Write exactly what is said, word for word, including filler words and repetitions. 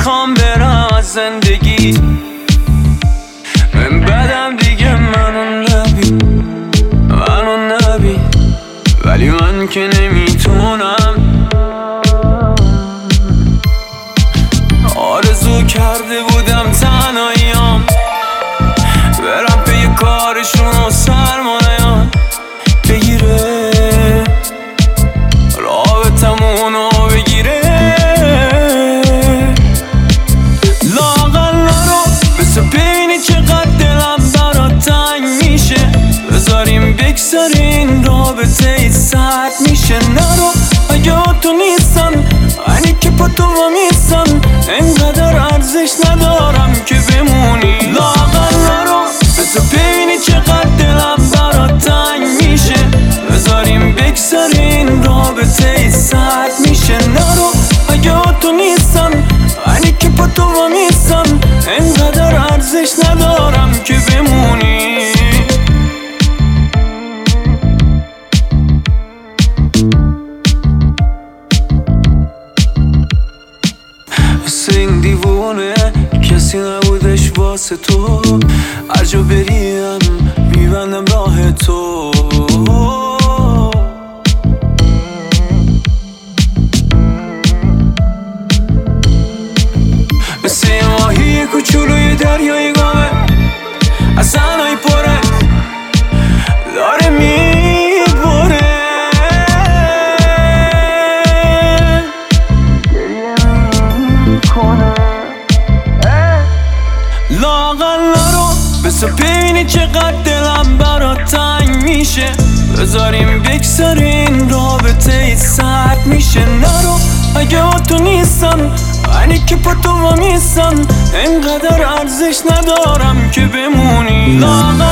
میخوام برم از زندگی، من بدم دیگه منو نبی، منو نبی، ولی من که نمیتونم. آرزو کرده بودم تنهاییام برم پی کارشون و سرمایه‌ام بگیره، رابطمونو بگیره. لااقل نرو بس ببینی چقدر دلم برات تنگ میشه، بذاریم بگذارین رابطه ای سرد میشه. نرو اگه تو نیستن اینی که پا تو میستن، انقدر ارزش ندارم که بمونی. لااقل نرو بس ببینی چقدر دلم برات تنگ میشه، بذاریم بگذارین رابطه ای سرد میشه. نرو اگه تو نیستن اینی که پا تو میستن، انقدر ارزش ندارم که بمونی. مثل این دیوونه کسی نبودش واسه تو، هر جا بریم میبندم راه تو. مثل یه ماهی کوچولوی دریای گامه، از زنهای پره داره میبره. لااقل نرو بس ببینی چقدر دلم برات تنگ میشه، بذاریم بگذارین رابطه ای سرد میشه. نرو اگه تو نیستن اینی که پا تو میستن، انقدر ارزش ندارم که بمونی. لااقل